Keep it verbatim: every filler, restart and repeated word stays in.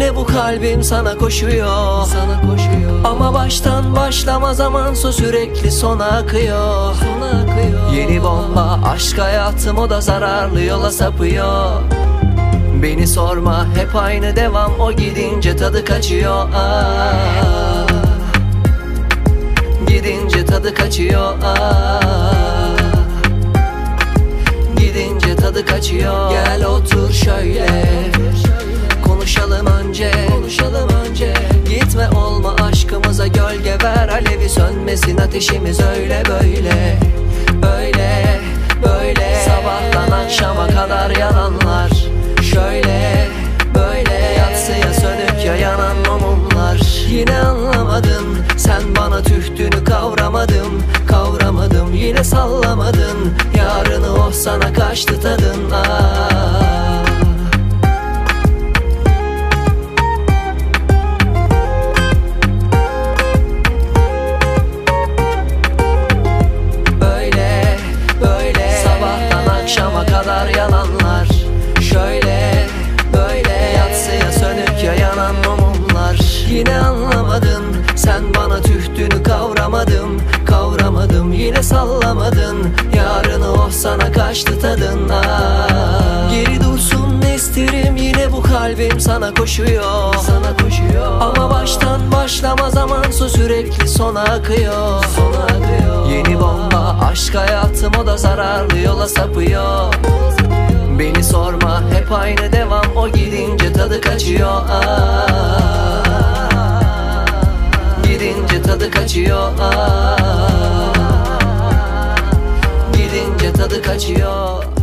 yine bu kalbim sana koşuyor, sana koşuyor. Ama baştan başlama zamansa sürekli sona akıyor, sona akıyor. Yeni bomba aşk hayatım, o da zararlı yola sapıyor. Beni sorma, hep aynı devam, o gidince tadı kaçıyor. Ah, gidince tadı kaçıyor. Ah, gidince tadı kaçıyor. Gel otur şöyle, konuşalım önce, konuşalım önce. Gitme olma aşkımıza gölge ver, alevi sönmesin ateşimiz öyle böyle, böyle böyle. Sabahtan akşama kadar yalanlar, şöyle böyle. Yatsıya sönük ya yanan mumlar. Yine anlamadın sen bana tühtünü, kavramadım, kavramadım. Yine sallamadın yarını, oh sana kaçtı tadın. Ah, böyle böyle. Sabahtan akşama kadar yalanlar, şöyle böyle. Yatsıya sönük ya yanan mumlar. Yine anlamadın sen bana tühtünü, kavramadım, kavramadım. Yine sallamadın yarını, oh sana kaçtı tadın. Ah, geri dursun isterim, yine bu kalbim sana koşuyor, sana koşuyor. Ama baştan başlama zamansa sürekli sona akıyor, sona akıyor. Yeni bomba aşk hayatım, o da zararlı yola sapıyor. Beni sorma, hep aynı devam, o gidince tadı kaçıyor. Ah, gidince tadı kaçıyor. Ah, gidince tadı kaçıyor.